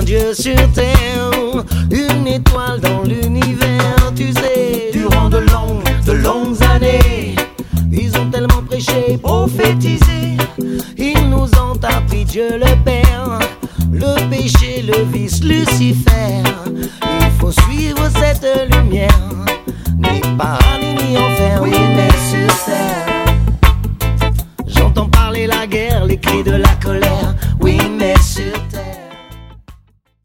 Dieu sur terre, une étoile dans l'univers, tu sais. Durant de longues années, ils ont tellement prêché, prophétisé, ils nous ont appris Dieu le Père, le péché, le vice, Lucifer. Il faut suivre cette lumière.